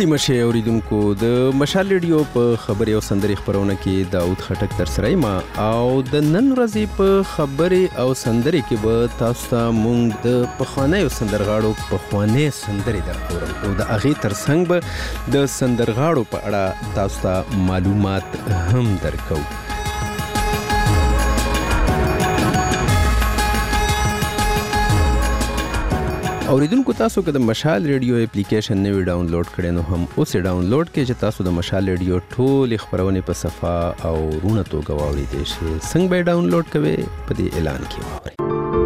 ستړي مشه اوریدونکو د مشال ریډیو په خبري او سندري خبرونه کې داوود خټک تر سره ما او د نن ورځې په خبري او سندري کې به تاسو ته مونږ د پخوانیو سندرغاړو پخوانی سندري درکو او د اغه ترڅنګ به د سندرغاړو په اړه تاسو ته معلومات هم درکو. اوریدونکو تاسو که د مشال ریډیو اپلیکیشن نوی ډاونلوډ کړئ نو هم اوس ډاونلوډ کړئ چې تاسو د مشال ریډیو ټول خبرونه په صفه او رونه توګه واورئ شئ. څنګه به ډاونلوډ کوئ په دې اعلان کې واورئ.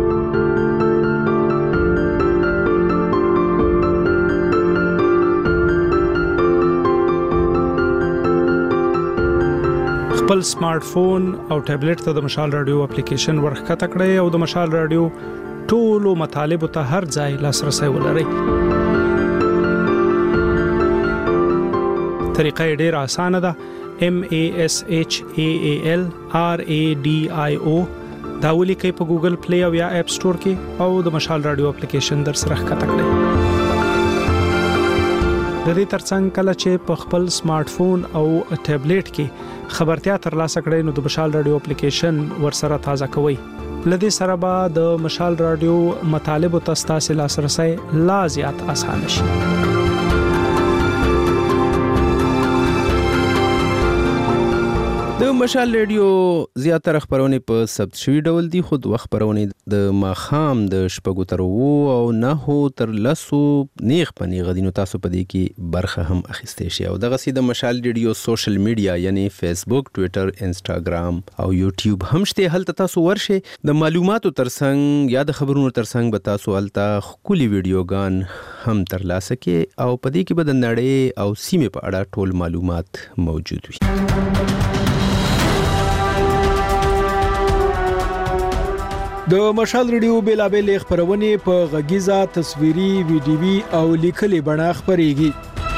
خپل سمارټ فون او ټابلیټ ته د مشال ریډیو اپلیکیشن ورخکته کړئ او د مشال ریډیو ټولو مطالبو ته هر ځای لاسرسي ولرئ. طریقه ډېر اسانه ده. MASHAAL RADIO دا ولیکئ په ګوګل پلی او یا اپ سٹور کې او د مشال رادیو اپلیکیشن در سره ښکته کړئ. د دې ترڅنګ کله چې په خپل سمارټ فون او ټابلیټ کې خبرتیا ترلاسه کړئ نو د مشال رادیو اپلیکیشن ورسره تازه کوئ. لدې سره به د مشال رادیو مطالبو ته ستاسو لاسرسي لا زیات اسانه شي. د مشال ریډیو زیاتره خبرونه په ثبت شوی ډول دي، خو د خبرونه د ماخام د شپږو تر 9 او 9 تر 10 نیغ پنیغ دي نو تاسو په دې کې برخه هم اخیستئ شئ. او دغه سي د مشال ریډیو سوشل میډیا یعنی فیسبوک، ټوئیټر، انسټاګرام او یوټیوب هم شته. هلته تاسو ورشئ د معلوماتو ترڅنګ یا د خبرونو ترڅنګ به تاسو هلته خولي ویډیوګان هم ترلاسه کړئ او په دې کې به د نړۍ او سیمې په اړه ټول معلومات موجود وي. د مشال ریډیو بیلابل خبرونه په غږیزه، تصویري، ویډیوي او لیکلي بڼه خبريږي.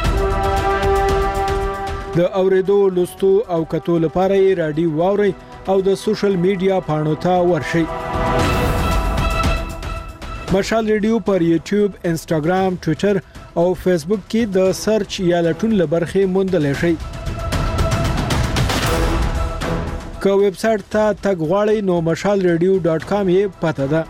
د اوریدو، لوستو او کتو لپاره یې رادیو واوري او د سوشل میډیا پاڼو ته ورشئ. مشال ریډیو پر یوټیوب، انسټاګرام، ټوئیټر او فیسبوک کې د سرچ یا لټون لبرخه موندل شئ. که ویب سټ ته تګ غواړئ نو mashalradio.com یې پته ده.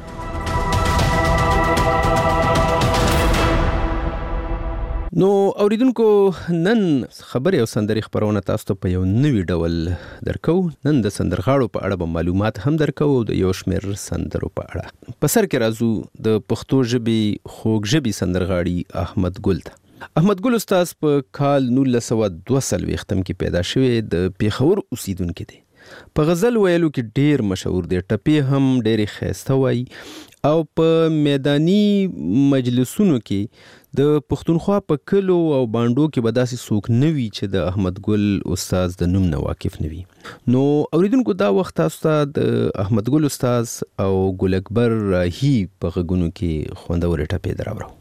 نو اوریدونکو نن خبري او سندري خبرونه تاسو ته په یو نوی ډول درکو. نن د سندرغاړو په اړه به معلومات هم درکو او د یو شمېر سندرو په اړه. په سر کې راځو د پښتو ژبې خوږ ژبې سندرغاړي احمد ګل ته. احمد ګل استاد په کال 1942 کې پیدا شوی د پیښور اوسیدونکو دی. په غزل ویلو کې ډیر مشهور دی، ټپې هم ډېرې ښایسته وایي او په میداني مجلسونو کې د پښتونخوا په کلو او بانډو کې به داسې څوک نه وي چې د احمد ګل استاد د نوم نه واقف نه وي. نو اوریدونکو دا وخت تاسو ته د احمد ګل استاد او ګل اکبر راهي په غږونو کې خوندورې ټپې دراوړو.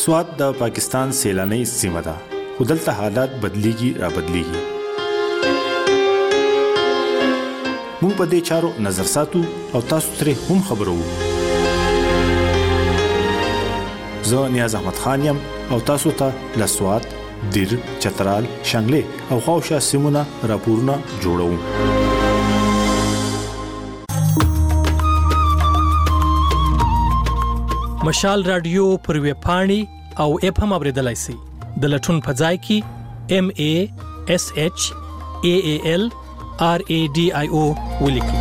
سوات د پاکستان سیلاني سیمه ده، خو دلته حالات بدلیږي را بدلیږي. موږ په دې چارو نظر ساتو او تاسو ترې هم خبرو. زه نیاز احمد خان یم او تاسو ته له سوات، دیر، چترال، شانګلې او خاوشا سیمونه راپورونه جوړوم. مشال رادیو پر ویب پاڼې او اپ هم اوریدلای شئ. د لټون په ځای کې MASHAALRADIO ولیکئ.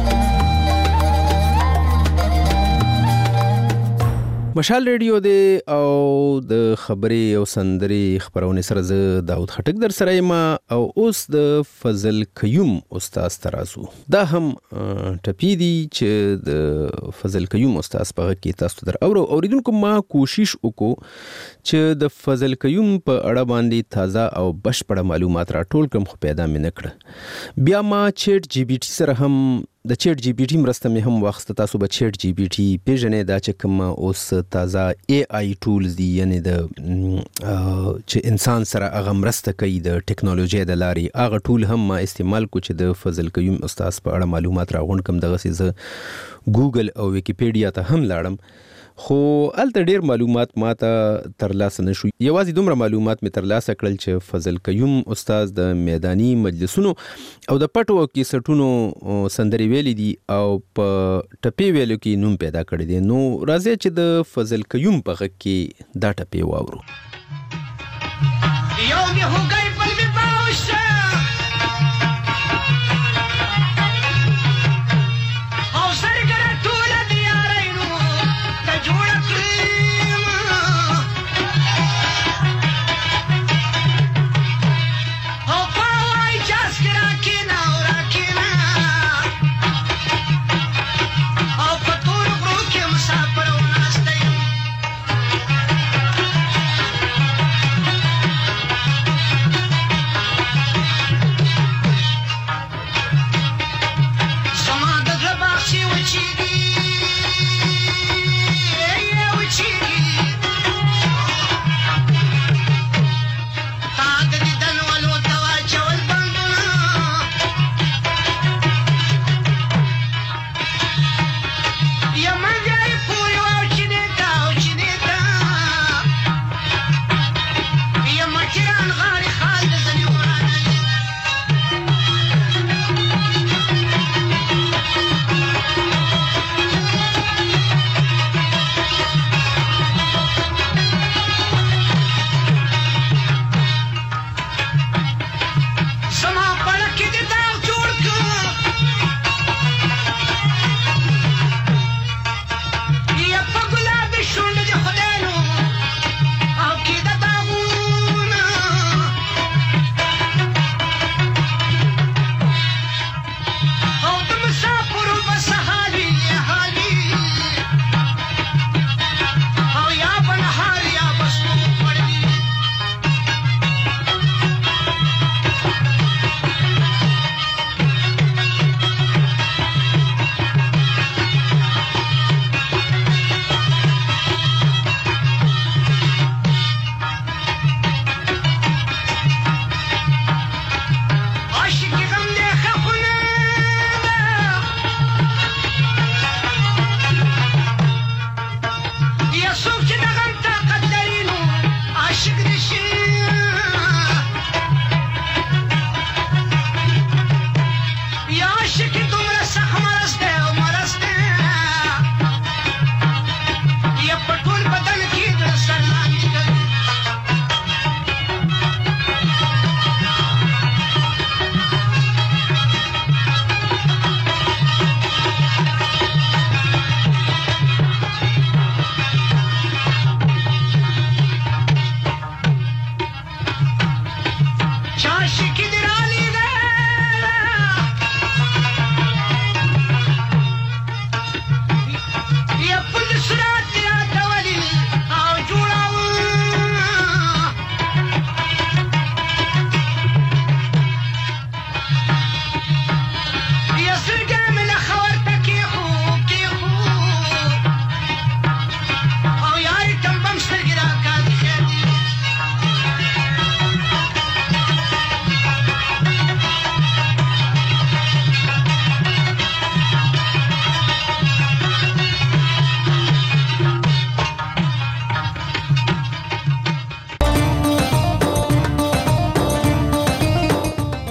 مشال ریډیو دی او د خبري او سندري خبرونه سره زه داود خټک در سره یم او اوس د فضل قیوم استاد ترازو. دا هم ټپی دی چې د فضل قیوم استاد په کې تاسو در اوریدونکو ما کوشش وکړو چې د فضل قیوم په اړه باندې تازه او بشپړه معلومات راټول کړم، خو پیدا مې نه کړ. بیا ما چیټ جی پی ټی سره هم د چیټ جی پی ټی مرسته مې هم واخیسته. تاسو به چیټ جی پی ټی پیژنې، دا چې کوم اوس تازه ای آی ټولز دي، یعنی د چې انسان سره هغه مرسته کوي د ټیکنالوژي د لارې، هغه ټول هم ما استعمال کو چې د فضل قیوم استاد په اړه معلومات راغونډ کم. دغه څه ګوګل او ویکیپیډیا ته هم لاړم، خو الته ډیر معلومات ما ته ترلاسه نشو. یوازې دومره معلومات مې ترلاسه کړل چې فضل قیوم استاد د میداني مجلسونو او د پټو او کیسټونو سندري ویلي دي او په ټپی ویلو کې نوم پیدا کړی دی. نو راځي چې د فضل قیوم په غږ کې دا ټپی واورو.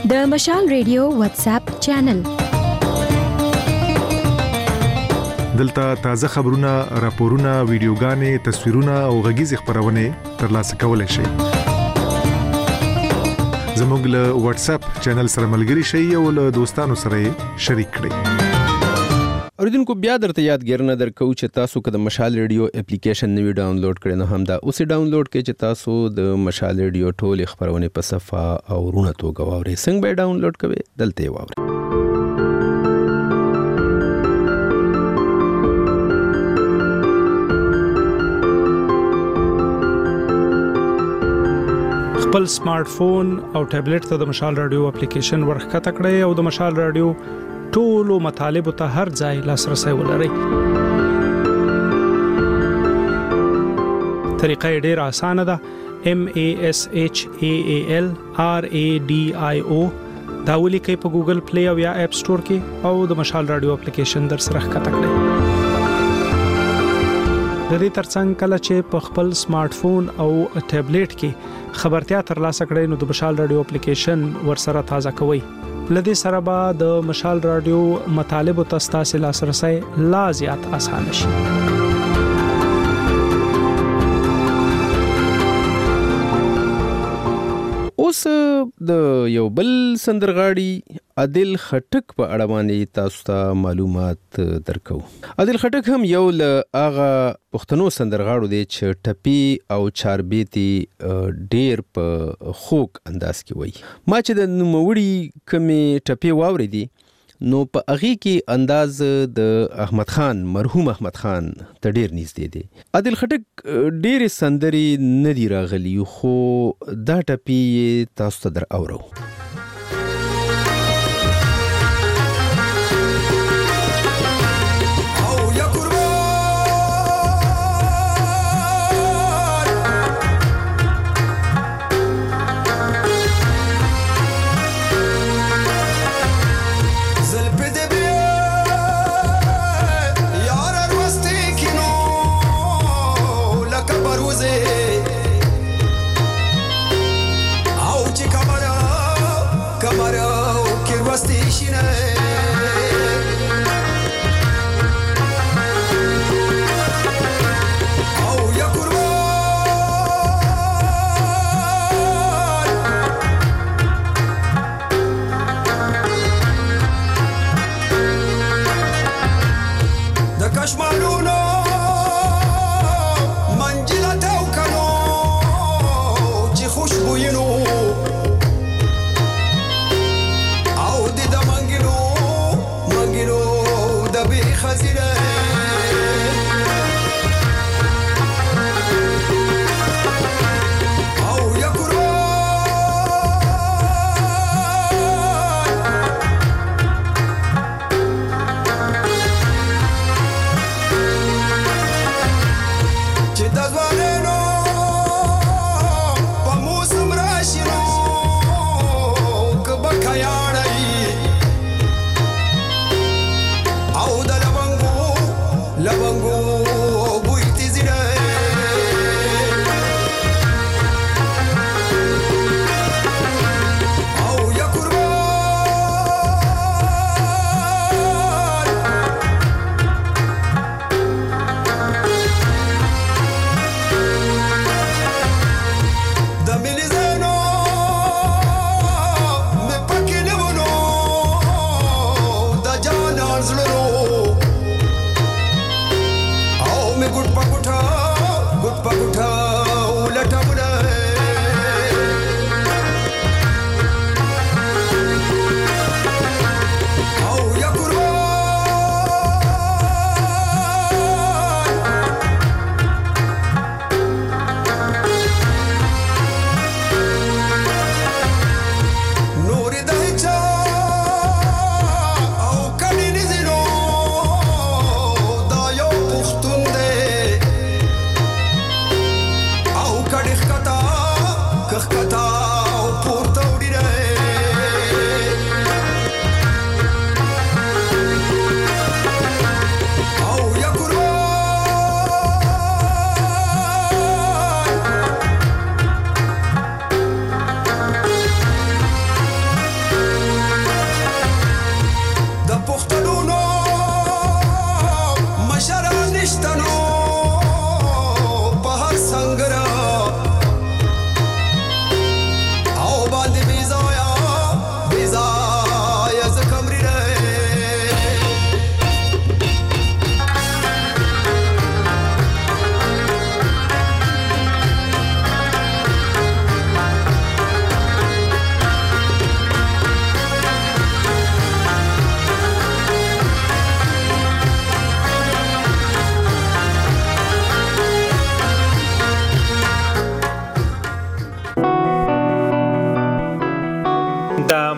د مشال ریډیو واتس اپ چینل. دلته تازه خبرونه، راپورونه، ویډیوګانې، تصویرونه او غږیز خبرونه ترلاسه کولای شئ. زموږ له واتس اپ چینل سره ملګري شئ او له دوستانو سره شریک کړئ. اوریدونکو بیا درته یادګر نه درکو چې تاسو که د مشال ریډیو اپلیکیشن نوی ډاونلوډ کړئ نو هم دا اوسې ډاونلوډ کړئ چې تاسو د مشال ریډیو ټول خبرونه په صفه او رونه توګه واورئ. څنګه به ډاونلوډ کوئ دلته واورئ. خپل سمارټ فون او ټابلیټ ته د مشال رادیو اپلیکیشن ورخکته کړئ او د مشال رادیو ټولو مطالبه ته هر ځای لاسرسي ولرئ. طریقه ډیره اسانه ده. MASHALRADIO دا ولیکئ په ګوګل پلی او یا اپ سٹور کې او د مشال رادیو اپلیکیشن در سره ښکته کړئ. د دې ترڅنګ کله چې په خپل سمارټ فون او ټابلیټ کې خبرتیا ترلاسه کړئ نو د مشال رادیو اپلیکیشن ورسره تازه کوئ. لدې سره به د مشال رادیو مطالبه تاسو لاسرسي لا زیات آسان شي. اوس د یو بل سندرغاړي عادل خټک په اړه باندې تاسو ته معلومات درکو. عادل خټک هم یو له هغه پښتنو سندرغاړو دی چې ټپي او چاربیتي ډیر په خوږ انداز کې وایي. ما چې د نوموړي کمې ټپي واورېدې نو په هغه کې انداز د احمد خان، مرحوم احمد خان ته ډیر نږدې دی. عادل خټک ډیر سندري نه دی راغلی خو دا ټپي تاسو ته در اورو. چې د ځوانانو په موسم راشي نو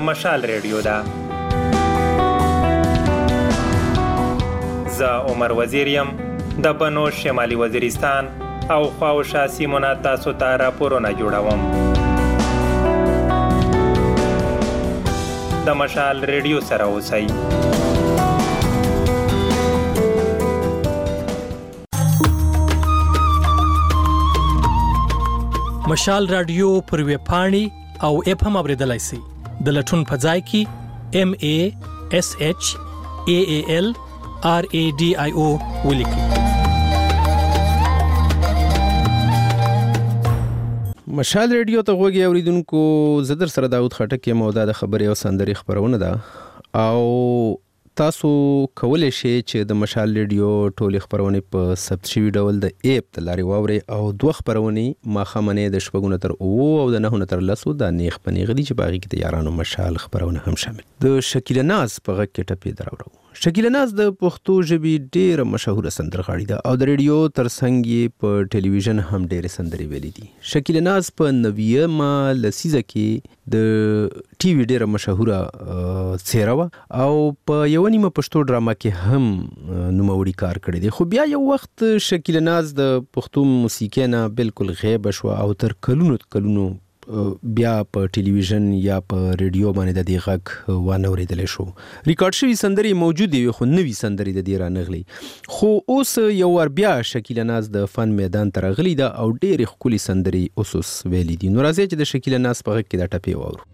مشال ریډیو ده. زه عمر وزیر یم د بنو شمالي وزیرستان او خواوشا سیمونه تاسو ته راپورونه جوړوم. د مشال ریډیو سره اوسئ. مشال رادیو پر ویب پاڼې او اپ هم اوریدلای شئ. د لټون په ځای کې MASHALRADIO ولیکئ. مشال ریډیو ته غوږی اوریدونکو، زه در سره داود خټک یم او دا د خبرې او سندرې خبرونه ده او تاسو کولای شئ چې د مشال ریډیو ټولې خبرونه په ثبت شوي ډول د اپ د لارې واورئ او دوه خبرونه ماښامنۍ د 9 تر 9 او د 9 تر 10 د نیغ په نیغ دي چې باغی کې د یارانو مشال خبرونه هم شامل. د شکیله ناز په غږ کې ټپې دراوړو. شکیله ناز د پښتو ژبې ډېره مشهوره سندرغاړې ده او د ریډیو ترڅنګ یې په ټلویزیون هم ډېرې سندرې ویلې دي. شکیله ناز په 90مه لسیزه کې د ټي وي ډېره مشهوره څیره وه او په یو نیمه پښتو ډراما کې هم نوموړي کار کړی دی. خو بیا یو وخت شکیله ناز د پښتو موسیقۍ نه بالکل غیبه شوه او تر کلونو بیا په ټلویزیون یا په ریډیو باندې د دې غږ وانه اوریدلی شو. ریکارډ شوي سندرې موجودې وي خو نوي سندرې د دې رانغلي. خو اوس یو ور بیا شکیله ناز د فن میدان ته راغلې ده او ډېرې ښکلې سندرې اوس ویلي دي. نو راځئ چې د شکیله ناز په غږ کې دا ټپې واورو.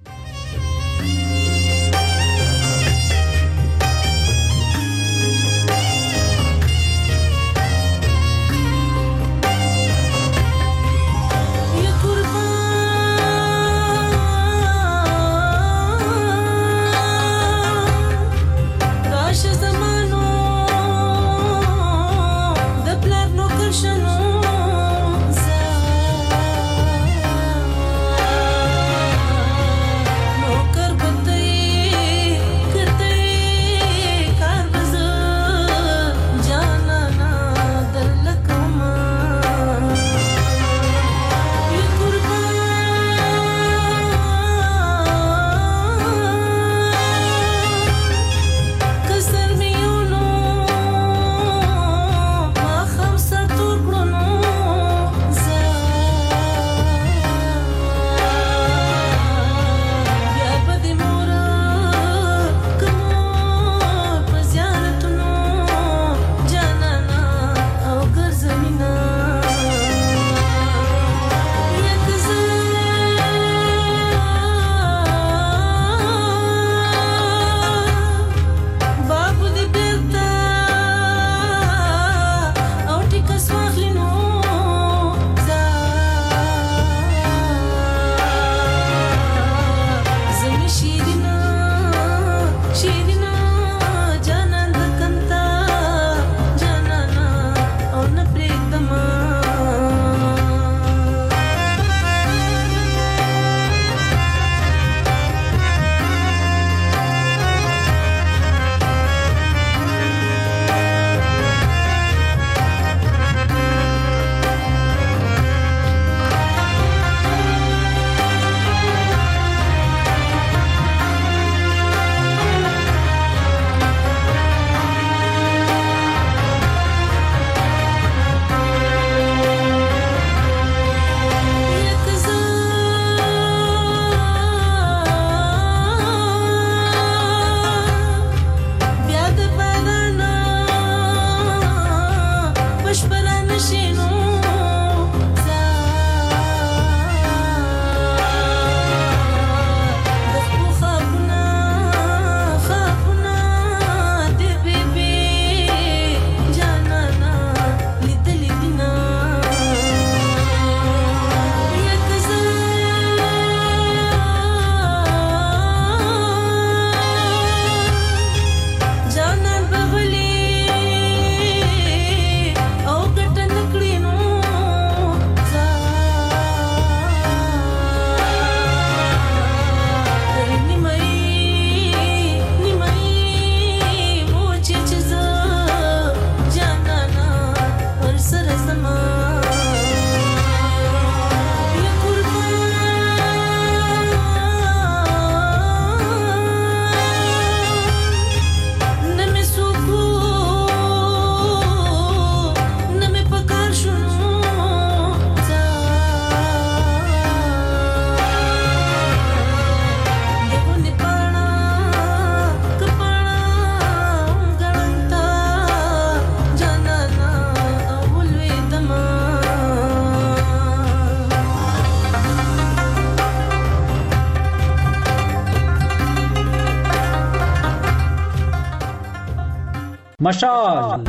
مشال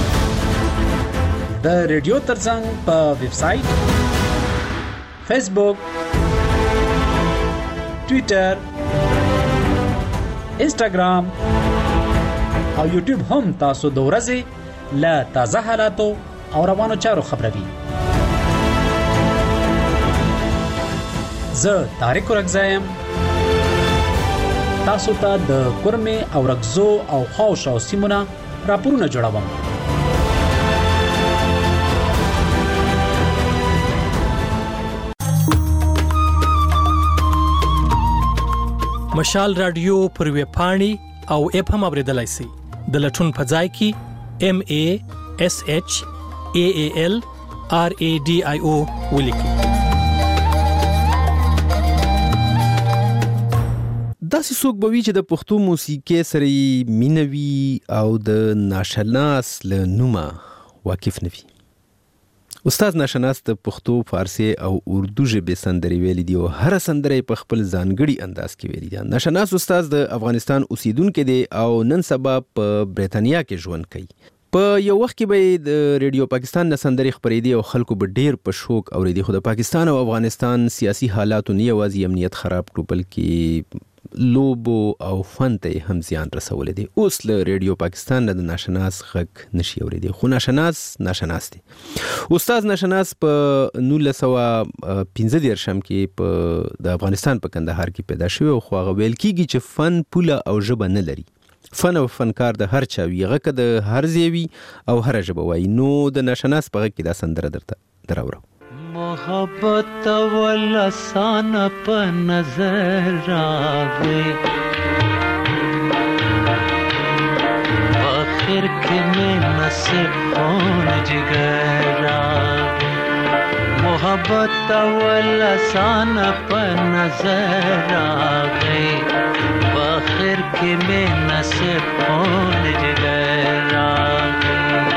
د ریډیو ترڅنګ په ویب سټ، فیسبوک، ټوئیټر، انسټاګرام او یوټیوب هم تاسو د ورځې له تازه حالاتو او روانو چارو خبروي. زه طارق رګزایم تاسو ته د کورمه او رګزو او خاوشو سیمونه راپورونه جوړوم. مشال رادیو پر ویب پاڼې او اپ هم اوریدلای شئ. د لټون په ځای کې MASHALRADIO ولیکئ. داسې څوک به وي چې د پښتو موسیقۍ سره مینه وي او د ناشناس له نومه واقف نه وي. استاد ناشناس د پښتو، فارسی او اردو ژبې سندرې ویلي دي او هر سندره په خپل ځانګړي انداز کې ویلي دي. ناشناس استاد د افغانستان اوسیدونکو دی او نن سبا په برېټانیا کې ژوند کوي. په یو وخت کې به د ریډیو پاکستان نه سندرې خپرېدې او خلکو به ډېر په شوق اورېدي، خو د پاکستان او افغانستان سیاسي حالاتو نه یوازې امنیت خراب کړو بلکې لوبو او فن ته هم زیان رسولی دی. اوس له ریډیو پاکستان نه د ناشناس غږ نشي اورېدی، خو ناشناس دی. استاد ناشناس په 1915 کې په د افغانستان په کندهار کې پیدا شوی او خو هغه ویل کېږي چې فن پوله او ژبه نه لري. فن او فنکار د هر چا وي، هغه که د هر ځای وي او هره ژبه وایي. نو د ناشناس په غږ کې دا سندره درته دراوړو. محبت ولسان په نظر راغی، آخر کې مې نصیب خون جگر راغی. محبت ولسان په نظر راغی، آخر کې مې نصیب خون جگر راغی.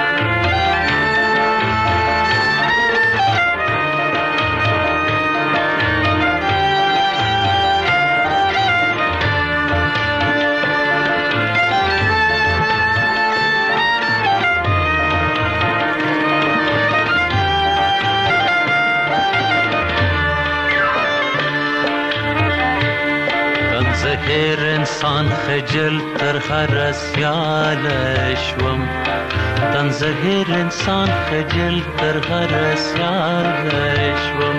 زهر انسان خجل تر هر سیال شوم، تن زهر انسان خجل تر هر سیال شوم،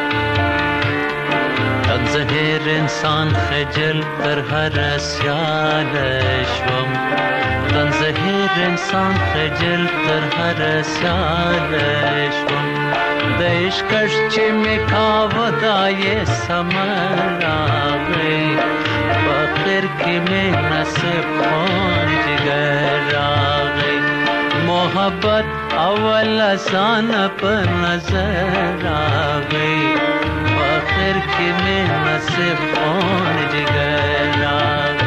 تن زهر انسان خجل تر هر سیال شوم، تن زهر انسان خجل تر هر سیال شوم. د عشقش چې مې کاوه دا یې سمر راغی، فخر کې مې نصیب خون جگر راغی. محبت اول آسان په نظر راغی، فخر کې مې نصیب خون جگر راغی.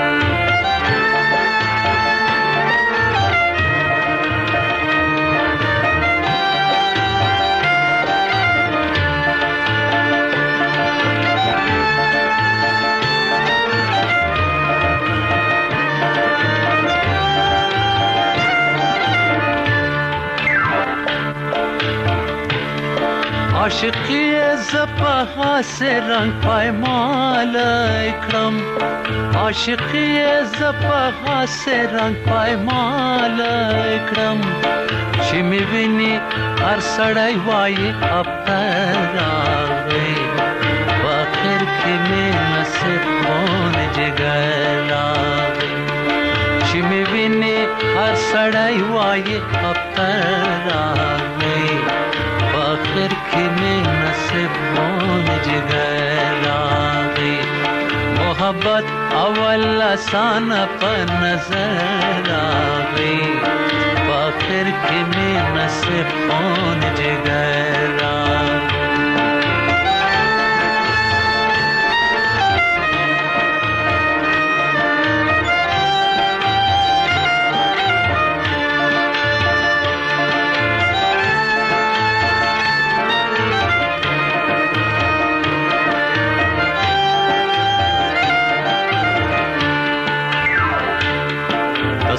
عاشقی زپا سے رنگ پایمال اکرم، عاشقی زپا سے رنگ پایمال اکرم. چې می ویني هر سړی وایي افتر راغی، فاخر کې مې نصیب خون جگر راغی. چې می ویني هر سړی وایي افتر راغی، آخر کې مې نصیب خون جگر راغی. محبت اول آسان په نظر راغی، آخر کې مې نصیب خون جگر راغی.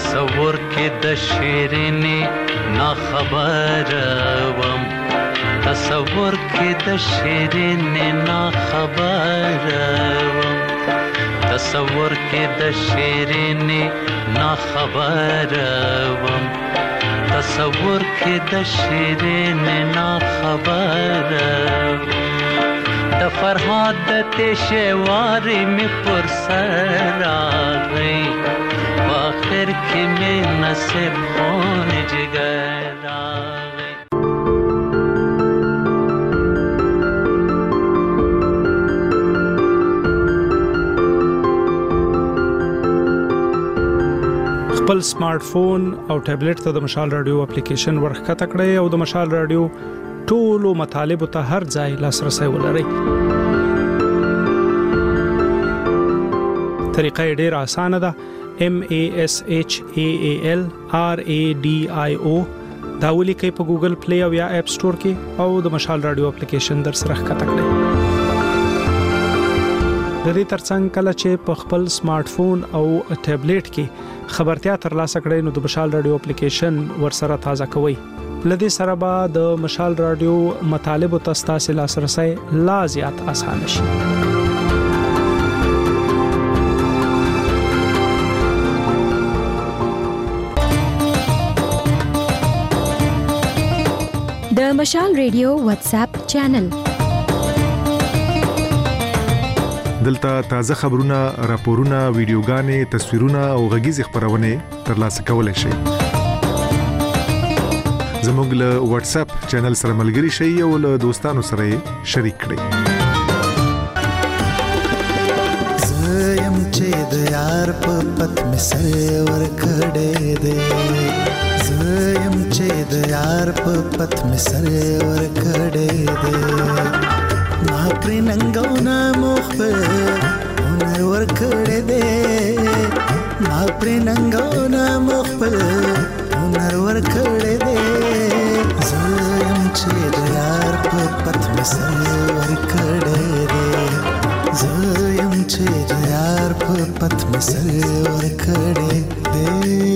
تصور کې د شیرینې نا خبر وم تصور کې د شیرینې نا خبر وم تصور کې د شیرینې نا خبر وم تصور کې د شیرینې نا خبر د فرهاد د تشواري می پر سر راغی آخر کې می نصیب خون جگر راغی. خپل سمارټ فون او ټابلیټ ته د مشال رادیو اپلیکیشن ورخته کړئ او د مشال رادیو ټولو مطالب ته هر ځای لاسرسي ولرئ. طریقه ډیره اسانه ده. MASHAAL RADIO دا ولیکئ په ګوګل پلی او یا اپ سٹور کې او د مشال رادیو اپلیکیشن در سره ښکته کړئ. د دې ترڅنګ کله چې په خپل سمارټ فون او ټابلیټ کې خبرتیا ترلاسه کړئ نو د مشال رادیو اپلیکیشن ورسره تازه کوئ. لدې سره به د مشال رادیو مطالب او تاسو لاسرسي لا زیات اسانه شي. د مشال رادیو واتس اپ چینل دلته تازه خبرونه، راپورونه، ویډیوګانې، تصویرونه او غږیز خبرونه ترلاسه کولای شئ. زموږ له واتس اپ چینل سره ملګري شئ او له دوستانو سره شریک کړئ. زم چې د یار په پت می سر ور کړې دې زم چې د یار په پت می سر ور کړې دې ما پر ننګو نا مخبر هنر ور کړې دې ما پر ننګو نا مخبر هنر ور کړې دې زم چې د یار په پت می سر ور کړې دې زم چې د یار په پت می سر ور کړې دې.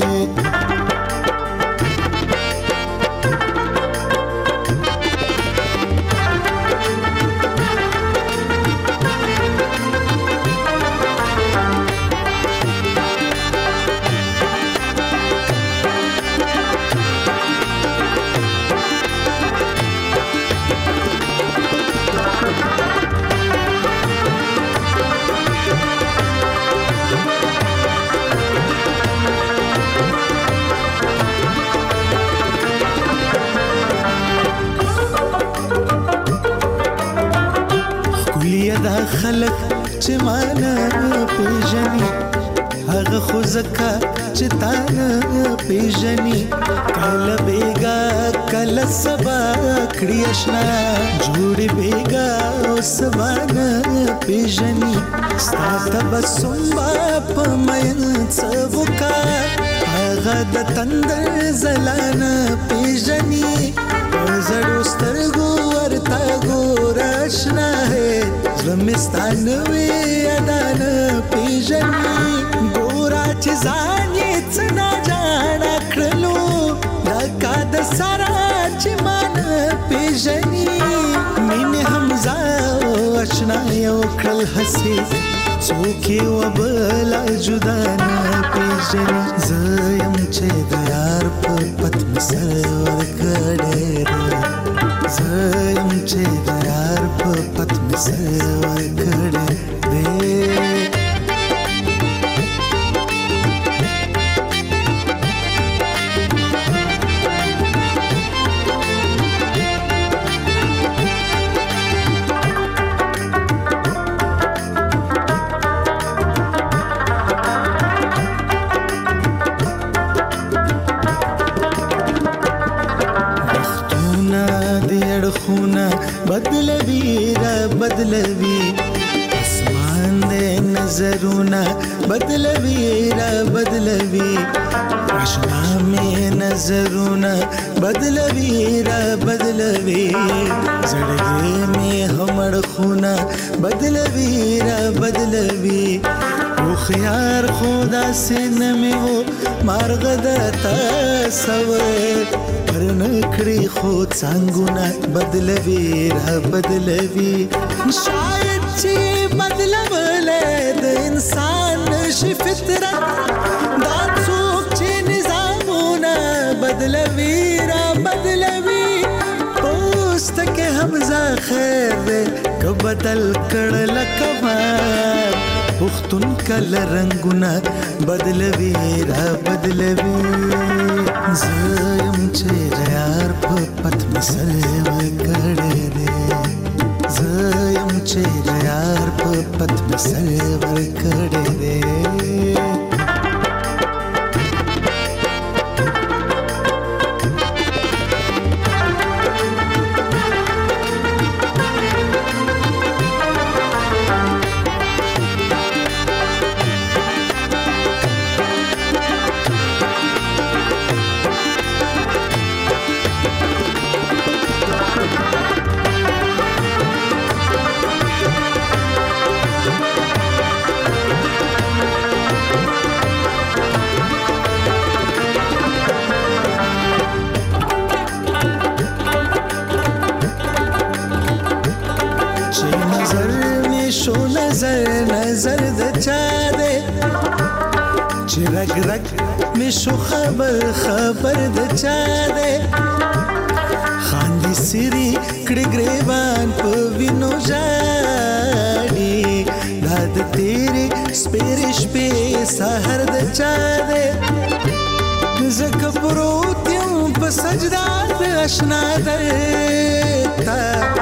خلق چې مانا پیژني هغه خو زکه چې تانا پیژني کله بیگا کله سبا کړی آشنا جوړي بیگا او سبانا پیژني ستاسو بسوم په مېن څوکا هغه د تندر زلانه پیژني زړو سترګو ورته ګور آشنا زمستان وی ادان پیژني ګورا چې ځان یې څنا جاړ کړلو لکه د سارا چې مان پیژني مين حمزه آشنا یو کړل حسي څوک یو بل جدا نه پیژني زم چې د یار په پت مسر ور کړې زم چې د یار په پت مسر ور کړې دې. بدلوي را بدلوي اسمان نظرونه بدلوي را بدلوي آشنا مې نظرونه بدلوي را بدلوي زړګي مې همړ خونه بدلوي را بدلوي او خيار خدا سين مې وو مارغ د تصور پر نکړي خو څنګهونه بدلوي را بدلوي شاید چې بدلولې د انسان نشي فطرت دا څوک چې نظامونه بدلوي را بدلوي پوست کې حمزه خیر دې که بدل کړ لکمار پختون کل رنگونه بدلوي را بدلوي زم چې یار په پت مسل وکړې دې زم چې یار په پت مسل وکړې دې نظر د چا دے چې رګ رګ می شو خبر د چا دے خاندي سری کړي ګریوان په وینو ژاړي داد تیرې سپېرې شپې سحر د چا دے زکه پروت یم په سجدا د آشنا درتا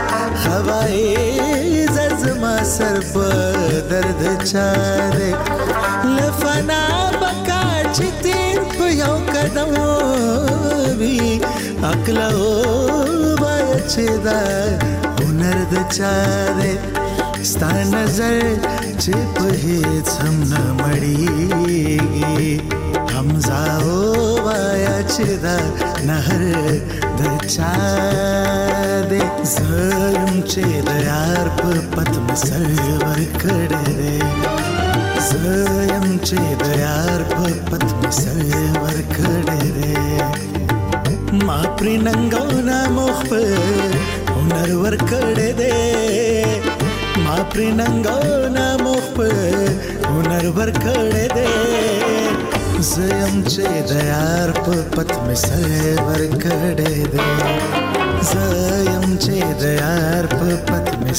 هوای زما سر په درد چا دے لفنا بکا چې تیر په یو قدم وي عقل او بای چې دا هنر د چا دے ستا نظر چې په هیڅ هم نه مړیږي حمزه او بای چې دا نهر د چا دے زم چې د یار په پت مسل ورکړې دې زم چې د یار په پت مسل ورکړې دې ما پر ننګونه مخ په هنر ورکړې دې ما پر ننګونه مخ په هنر ورکړې دې زم چې د یار په پت مسل ورکړې دې زایم چې د یار په پت می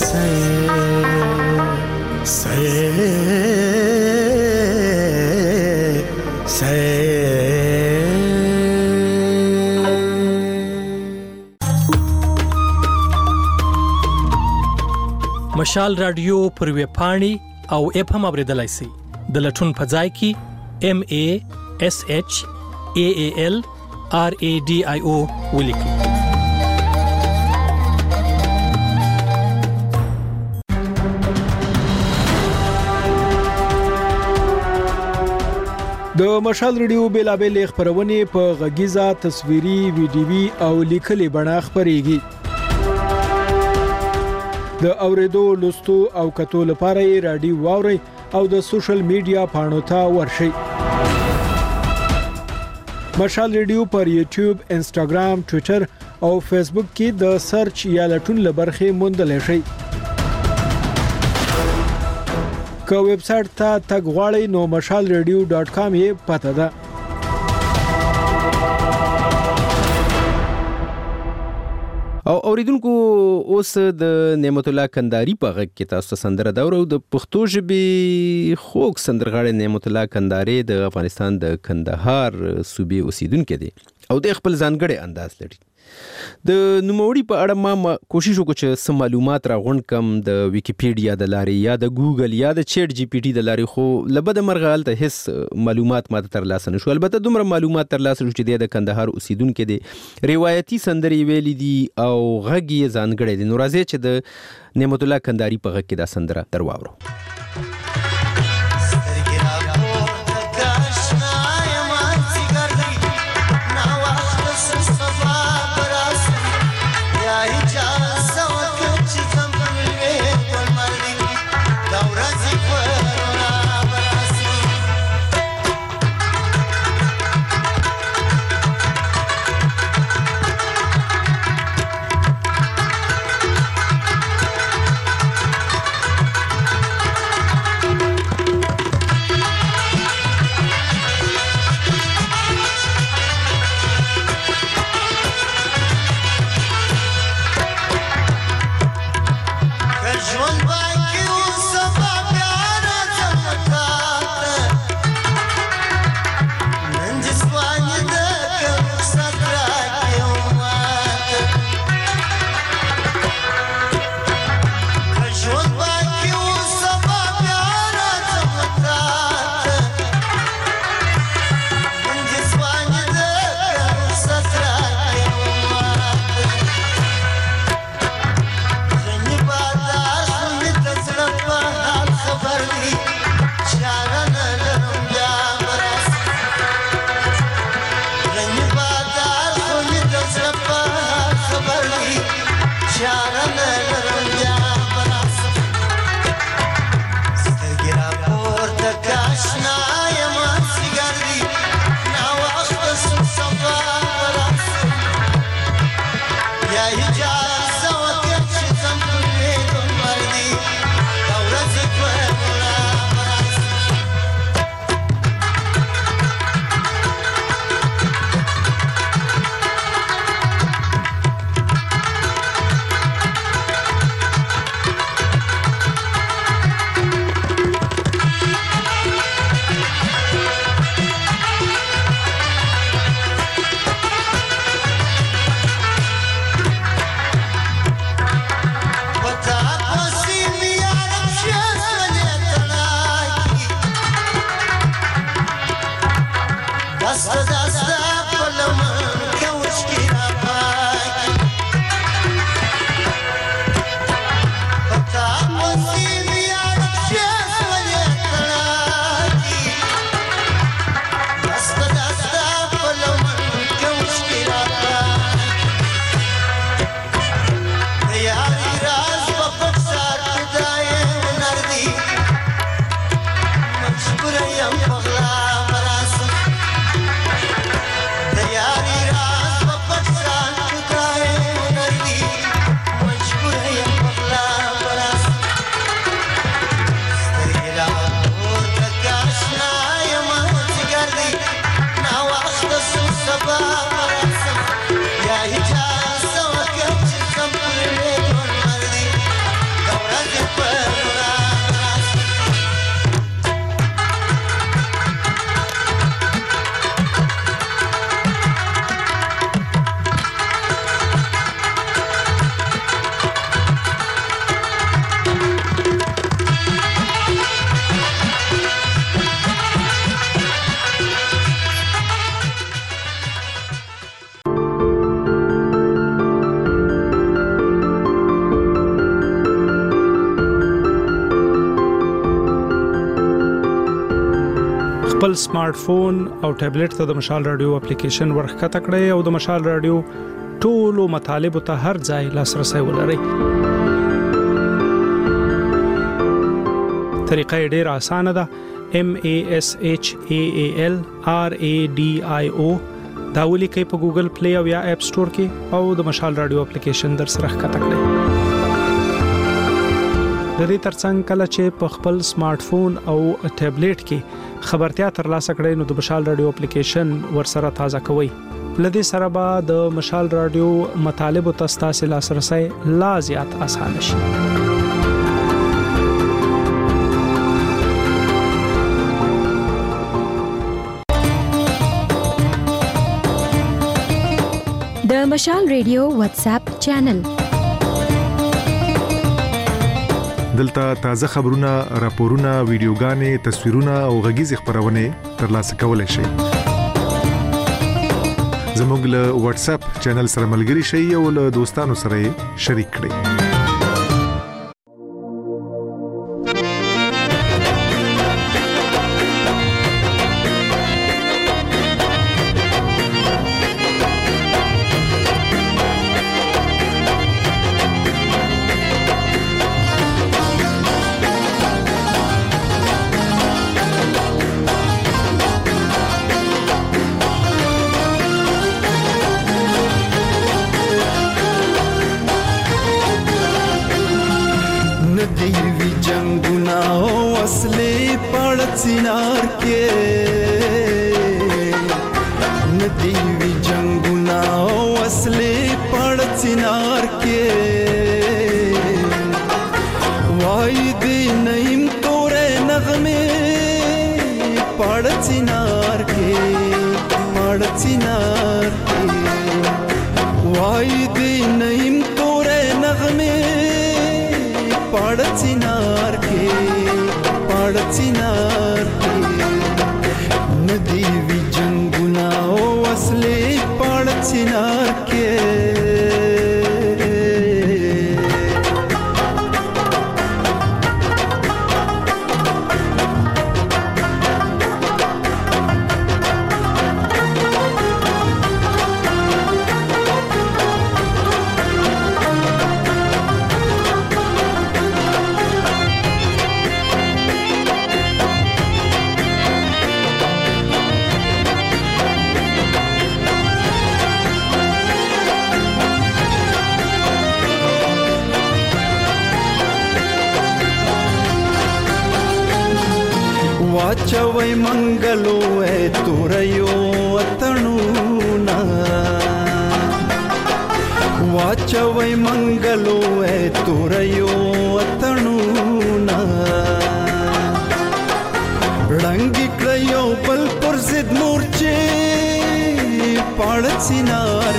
مشال رادیو پر ویب پاڼې او اپ هم اوریدلای شئ د لټون په ځای کې MASHAALRADIO ولیکئ. د مشال ریډیو بیلابل خبرونه په غږیزه تصویري ویډیوي او لیکلي بڼه خبريږي. د اوریدو لوستو او کتو لپاره رادیو واوري او د سوشل میډیا پاڼو ته ورشئ. مشال ریډیو پر یوټیوب، انسټاګرام، ټوئیټر او فیسبوک کې د سرچ یا لټون لبرخه موندل شئ. که ویب سټ ته تګ غواړئ نو mashalradio.com یې پته ده. او اوریدونکو اوس د نعمت الله کندهاری په غږ کې تاسو سندره دا ورو د پښتو ژبې خوږ سندرغاړي نعمت الله کندهاری د افغانستان د کندهار صوبې اوسیدونکو دی او د خپل ځانګړي انداز لري. د نوموړي په اړه ما کوشش وکړ چې سم معلومات راغونډ کم د ویکیپیډیا د لارې یا د ګوګل یا د چیټ جی پی ټي د لارې، خو لبد مرغال ته هیڅ معلومات ماته ترلاسه نشو. البته دومره معلومات ترلاسه شو چې د کندهار اوسیدونکو دي روایتي سندرې ویلې دي او غږ یې ځانګړی دی. نو راځي چې د نعمت الله کندهاری په غږ کې دا سندره درواورو. خپل سمارټ فون او ټابلیټ ته د مشال رادیو اپلیکیشن ورخکته کړئ او د مشال رادیو ټولو مطالب ته هر ځای لاسرسي ولرئ. طریقه ډیره اسانه ده. MASHAALRADIO دا ولیکئ په ګوګل پلی او یا اپ سٹور کې او د مشال رادیو اپلیکیشن در سره ښکته کړئ. د دې ترڅنګ کله چې په خپل سمارټ فون او ټابلیټ کې خبرتیا ترلاسه کړئ نو د مشال رادیو اپلیکیشن ورسره تازه کوئ. لدې سره به د مشال رادیو مطالب او تاسو لاسرسي لا زیات اسانه شي. د مشال رادیو واتس اپ چینل دلته تازه خبرونه، راپورونه، ویډیوګانې، تصویرونه او غږیز خبرونه ترلاسه کولای شئ. زموږ له واتس اپ چینل سره ملګري شئ او له دوستانو سره شریک کړئ. वाचवै मंगलो ए तुरयो अतणुना वाचवै मंगलो ए तुरयो अतणुना रंगी क्रयो पल पुरजिद मोर्चे पाड़चिनार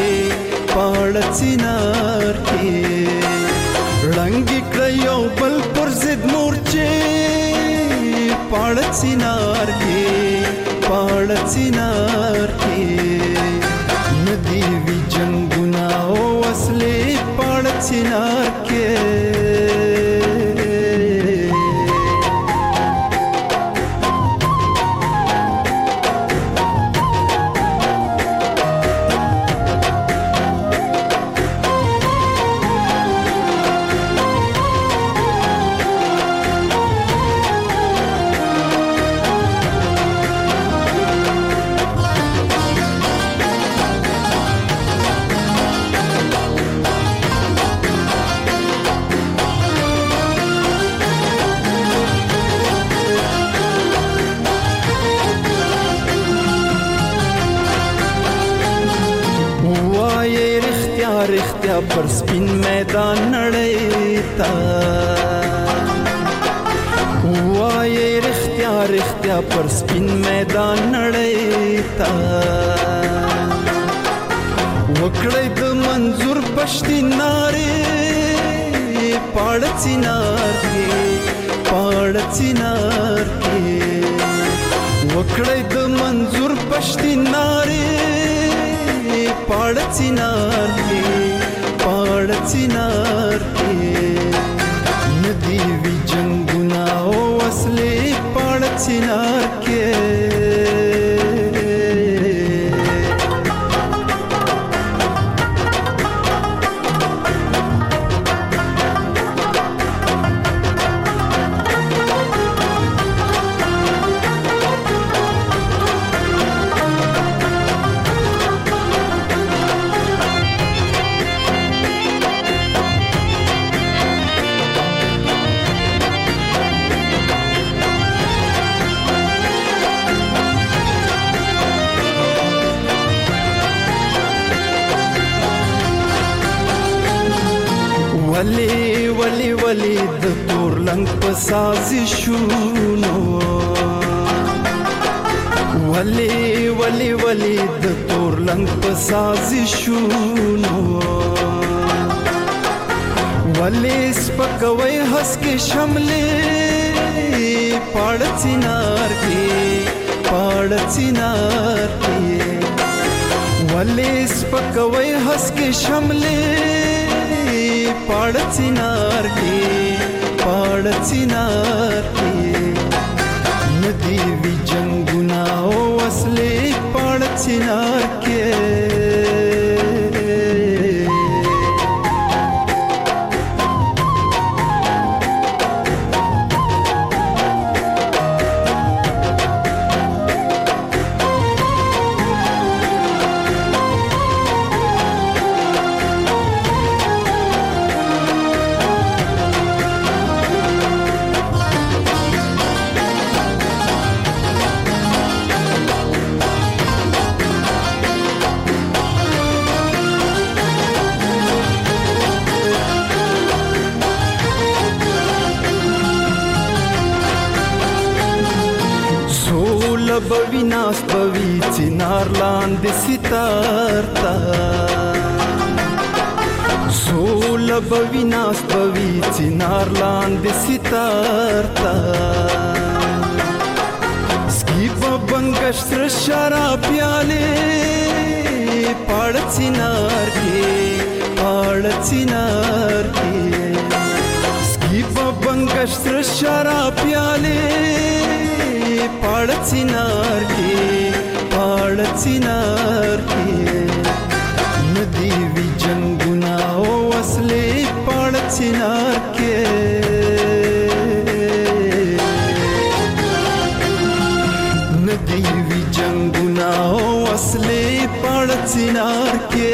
के रंगी क्रयो पल पुरजिद मोर्चे पाड़चिनार के नदी वी जंगुना ओ असले पाड़चिनार के पर स्पिन मैदान नड़ेता हुआ ये रिख्तिया पर स्पिन मैदान नड़ेता वकड़े द मंजूर पश्ती नारे पाड़चिनार के वकड़े द मंजूर पश्ती नारे पाड़चिनार के नदी वी जंगुना ओ असले पाड़चिनार के د تور لنګ په سازشونو ولې د تور لنګ په سازشونو ولې سپکوي هس کې شملې پاړ چینار کې ولې سپکوي هس کې شملې پاړ چینار کې ندی وی جنگنا او اصلي پاړ چینار کې بویناس بوی چنار لاندې ستار تا زول بویناس بوی چنار لاندې ستار تا سکیپ بنگش تر شراب پیاله پاړ چنار کې سکیپ بنگش تر شراب پیاله پاړ چینار کې ندی وی جنگنا او اصلي پاړ چینار کې ندی وی جنگنا او اصلي پاړ چینار کې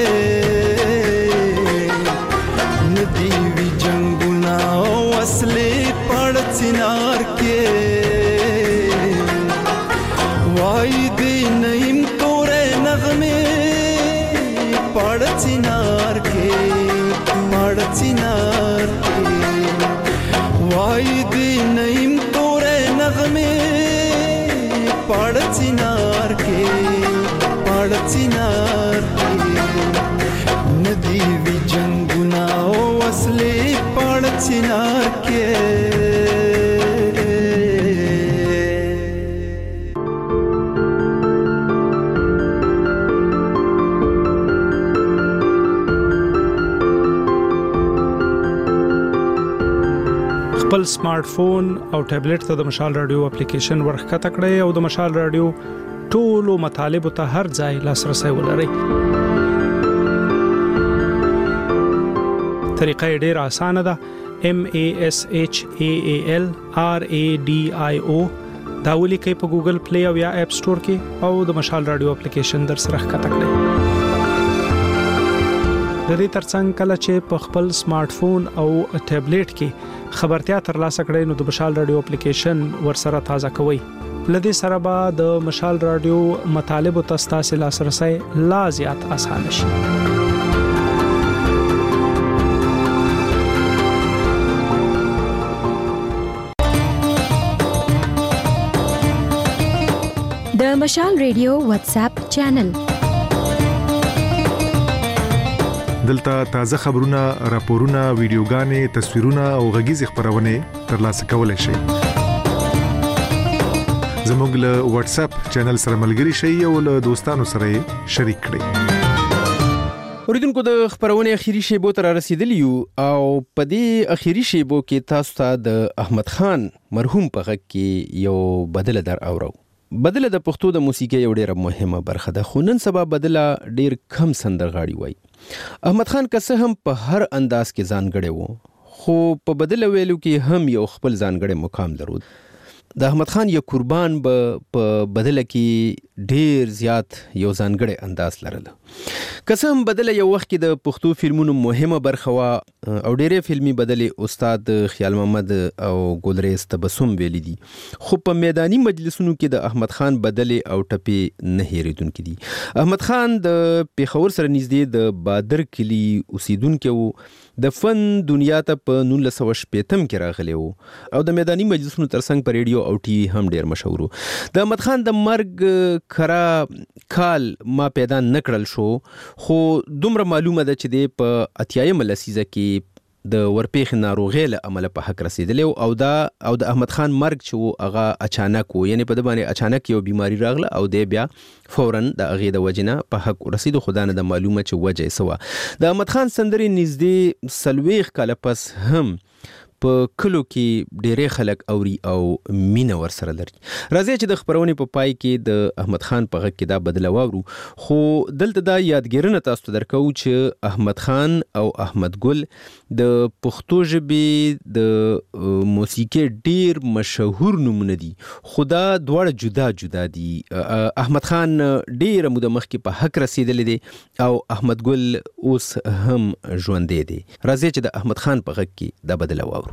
ندی وی جنگنا او اصلي پاړ چینار کې وای دی نیم تورے نغمے پاڑ چینار کے وای دی نیم تورے نغمے پاڑ چینار کے ندی وی جنگنا او اصلي پاڑ چینار کے خپل سمارټ فون او ټابلیټ ته د مشال رادیو اپلیکیشن ورخکته کړئ او د مشال رادیو ټولو مطالبه ته هر ځای لاسرسي ولرئ. طریقه ډیره اسانه ده. MASHAALRADIO دا ولیکئ په ګوګل پلی او یا اپ سٹور کې او د مشال رادیو اپلیکیشن در سره ښکته کړئ. د دې ترڅنګ کله چې په خپل سمارټ فون او ټابلیټ کې خبرتیا ترلاسه کړئ نو د مشال رادیو اپلیکیشن ورسره تازه کوئ. لدې سره به د مشال رادیو مطالبه تاسو لاسرسي لا زیات اسانه شي. د مشال رادیو واتس اپ چینل دلته تازه خبرونه، راپورونه، ویډیوګانې، تصویرونه او غږیز خبرونه ترلاسه کولای شئ. زموږ له واتس اپ چینل سره ملګري شئ او له دوستانو سره شریک کړئ. اوریدونکو د خبرونه اخیری شیبو تر رسیدلی او په دې اخیری شیبو کې تاسو ته د احمد خان مرحوم په غږ کې یو بدله در اورو. بدله د پښتو د موسیقۍ یو ډیره مهمه برخه ده، خو نن سبا بدله ډیر کم سندرغاړي وای. احمد خان که څه هم په هر انداز کې ځانګړی وو، خو په بدله ویلو کې هم یو خپل ځانګړی مقام درلود. د احمد خان یو قربان په بدله کې ډیر زیات یو ځانګړی انداز لرله. قسم بدله یو وخت کې د پښتو فلمونو مهمه برخه وا او ډیره فلمي بدله استاد خیال محمد او ګلریز تبسم ویل دي، خو په میداني مجلسونو کې د احمد خان بدله او ټپي نه هېریدونکو دي. احمد خان د پیښور سره نږدې د بادر کلی اوسیدونکو د فن دنیا ته په 1980 کې راغلی وو او د میداني مجلسونو ترڅنګ په ریډیو او ټي وي هم ډیر مشهور وو. د احمد خان د مرګ کرا کال ما پیدا نکړل شو، خو دومره معلومه ده چې د 80 لسیزه کې د ورپېښ ناروغۍ له امله په حق رسیدلی او د احمد خان مرګ چې و هغه اچانک و، یعنی په د باندې اچانک یو بیماری راغله او دی بیا فوراً د هغې د وجې نه په حق ورسېدو، خو دا نه د معلومه چې وجه یې څه وه. د احمد خان سندرې نږدې 40 کاله پس هم په کلو کې ډېرې خلک اوري او مینه ورسره لري. راځئ چې د خپرونې په پای کې د احمد خان په غږ کې دا بدله واورو، خو دلته دا یادګیرونه تاسو ته درکوو چې احمد خان او احمد ګل د پښتو ژبې د موسیقۍ ډېر مشهور نومونه دي، خو دا دواړه جدا جدا دي. احمد خان ډېره موده مخکې په حق رسېدلی دی او احمد ګل اوس هم ژوندی دی. راځئ چې د احمد خان په غږ کې دا بدله واورو.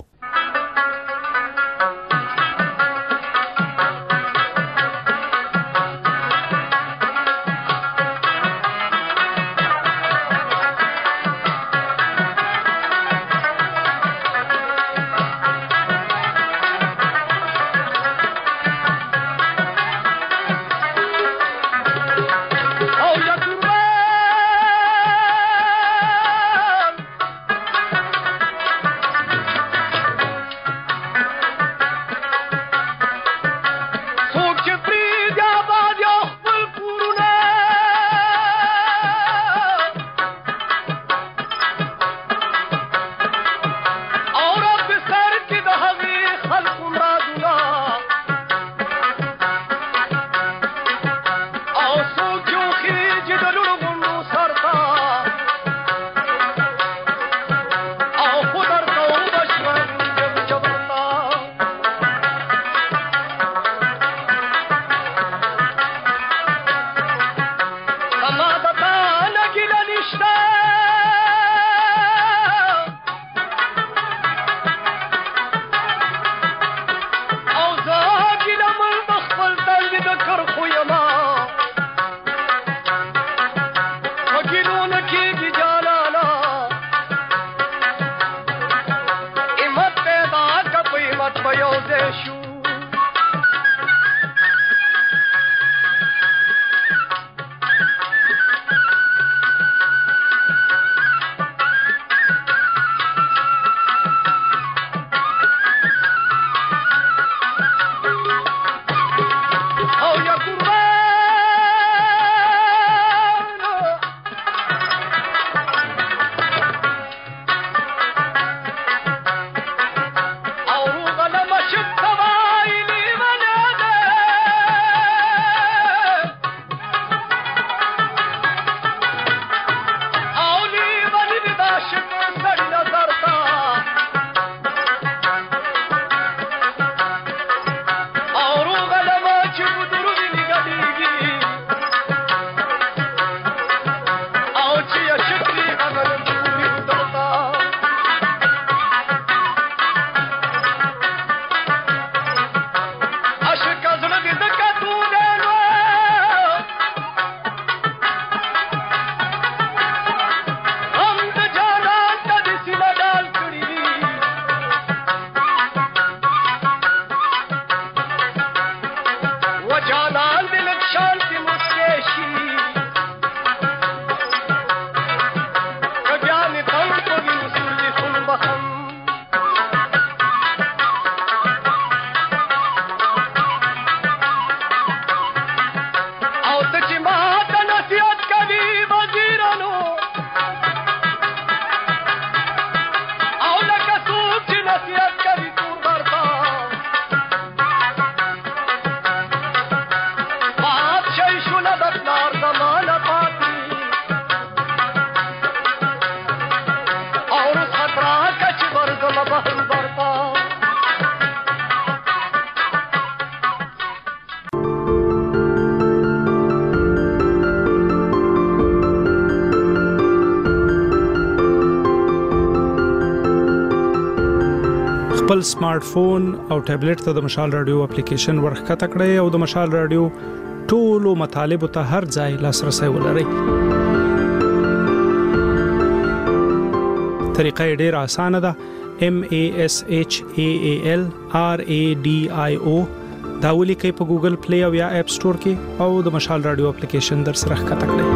خپل سمارټ فون او ټابلیټ ته د مشال رادیو اپلیکیشن ورخکته کړئ او د مشال رادیو ټولو مطالب ته هر ځای لاسرسي ولرئ. طریقه ډیره اسانه ده MASHAALRADIO دا ولیکئ په ګوګل پلی او یا اپ سٹور کې او د مشال رادیو اپلیکیشن در سره ښکته کړئ.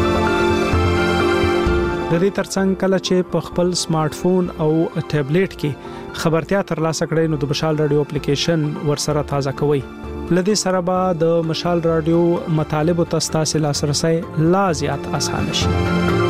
د دې ترڅنګ کله چې په خپل سمارټ فون او ټابلیټ کې خبرتیا ترلاسه کړئ نو د مشال رادیو اپلیکیشن ورسره تازه کوئ. لدې سره به د مشال رادیو مطالب او تاسو لاسرسي لا زیات اسانه شي.